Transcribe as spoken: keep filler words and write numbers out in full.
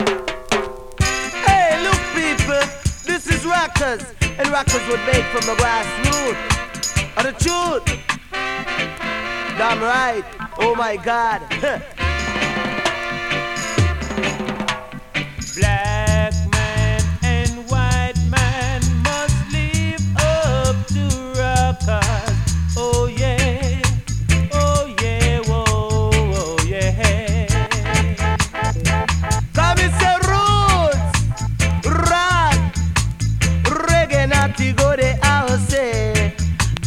Hey, look, people, this is Rockers, and Rockers were made from the grassroots. Are the truth? Damn right. Oh my God. Black.